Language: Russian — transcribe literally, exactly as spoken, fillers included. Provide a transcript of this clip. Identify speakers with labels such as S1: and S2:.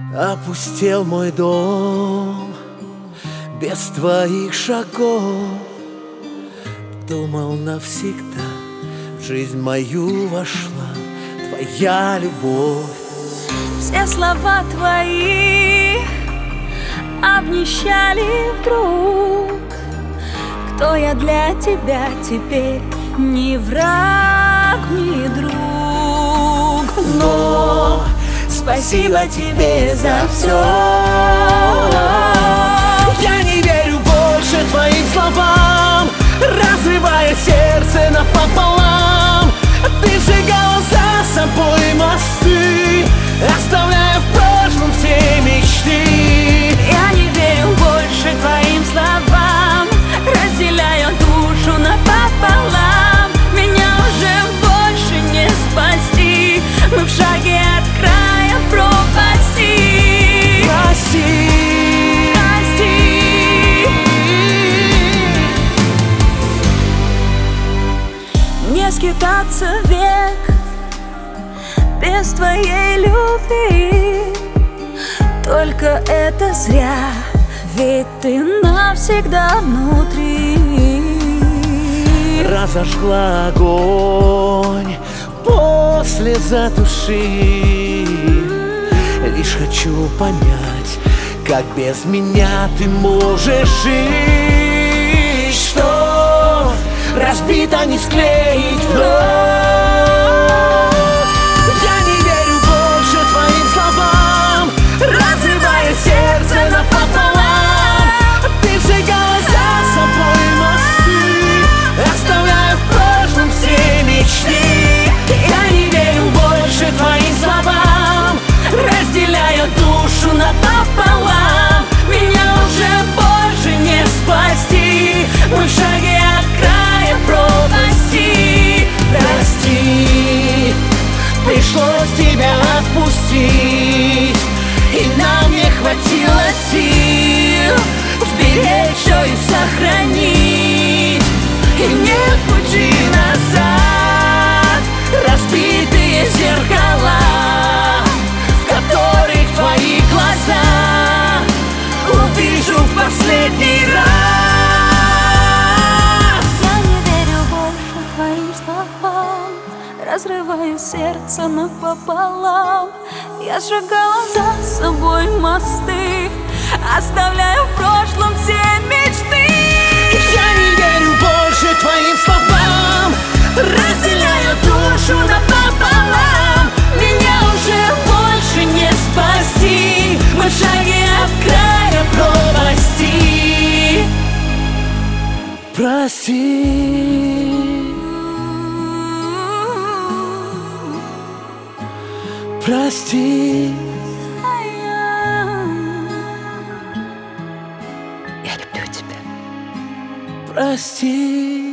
S1: Опустел мой дом без твоих шагов. Думал, навсегда в жизнь мою вошла твоя любовь.
S2: Все слова твои обнищали вдруг. Кто я для тебя теперь? Ни враг, ни друг.
S1: Но спасибо тебе за все. Я не верю больше твоим словам, разрывая сердце напополам. Ты сжигала за собой мосты, оставляя в прошлом все мечты.
S2: Я не верю больше твоим словам, разделяя душу напополам. Меня уже больше не спасти, мы в шаге от края пропасти.
S1: Прости,
S2: прости. Не скитаться век без твоей любви, только это зря, ведь ты навсегда внутри.
S1: разожгла огонь, после затуши. Лишь хочу понять, как без меня ты можешь жить. Что разбито не склеить вновь. Я не верю больше твоим словам, разрывая сердце напополам. Ты сжигала за собой мосты, оставляя в прошлом все мечты. Я не верю больше твоим словам, разделяя душу напополам. Меня уже больше не спасти, мы в шаге от края пропасти. Прости, пришлось тебя отпустить, и нам не хватило сил сберечь все и сохранить. И нет пути назад, разбитые зеркала, в которых твои глаза увижу в последний раз.
S2: Я не верю больше твоим словам, разрываю сердце напополам. Я сжигала за собой мосты, оставляю в прошлом все мечты.
S1: Я не верю больше твоим словам, разделяю душу напополам. Меня уже больше не спасти, мы в шаге от края пропасти. Прости, прости.
S2: Я люблю тебя.
S1: Прости.